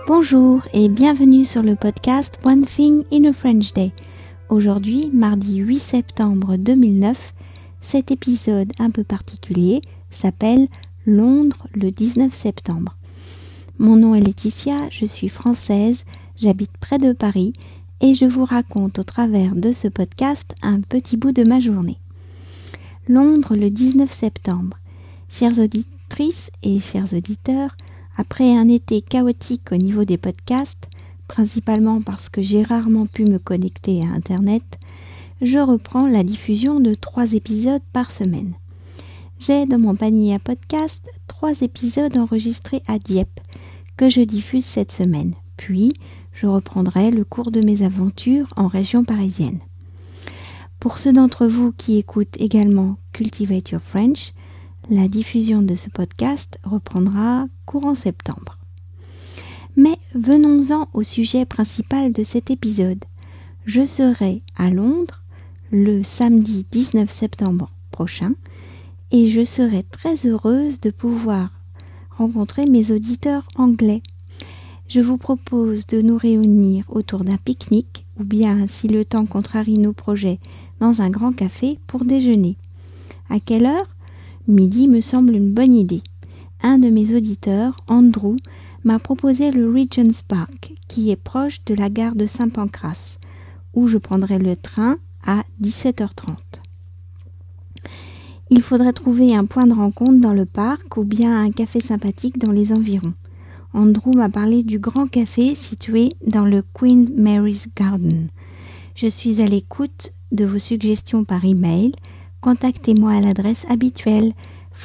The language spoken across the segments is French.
Bonjour et bienvenue sur le podcast One Thing in a French Day. Aujourd'hui, mardi 8 septembre 2009, cet épisode un peu particulier s'appelle Londres le 19 septembre. Mon nom est Laetitia, je suis française, j'habite près de Paris et je vous raconte au travers de ce podcast un petit bout de ma journée. Londres le 19 septembre. Chères auditrices et chers auditeurs, après un été chaotique au niveau des podcasts, principalement parce que j'ai rarement pu me connecter à Internet, je reprends la diffusion de 3 épisodes par semaine. J'ai dans mon panier à podcast 3 épisodes enregistrés à Dieppe que je diffuse cette semaine. Puis, je reprendrai le cours de mes aventures en région parisienne. Pour ceux d'entre vous qui écoutent également Cultivate Your French, la diffusion de ce podcast reprendra courant septembre. Mais venons-en au sujet principal de cet épisode. Je serai à Londres le samedi 19 septembre prochain et je serai très heureuse de pouvoir rencontrer mes auditeurs anglais. Je vous propose de nous réunir autour d'un pique-nique ou bien, si le temps contrarie nos projets, dans un grand café pour déjeuner. À quelle heure ? Midi me semble une bonne idée. Un de mes auditeurs, Andrew, m'a proposé le Regent's Park, qui est proche de la gare de Saint-Pancras, où je prendrai le train à 17h30. Il faudrait trouver un point de rencontre dans le parc ou bien un café sympathique dans les environs. Andrew m'a parlé du grand café situé dans le Queen Mary's Garden. Je suis à l'écoute de vos suggestions par email. Contactez-moi à l'adresse habituelle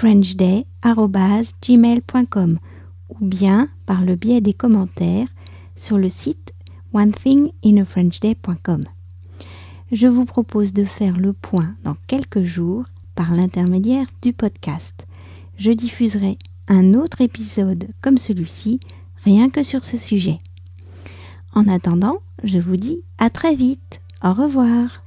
frenchday@gmail.com ou bien par le biais des commentaires sur le site onethinginafrenchday.com. Je vous propose de faire le point dans quelques jours par l'intermédiaire du podcast. Je diffuserai un autre épisode comme celui-ci, rien que sur ce sujet. En attendant, je vous dis à très vite. Au revoir.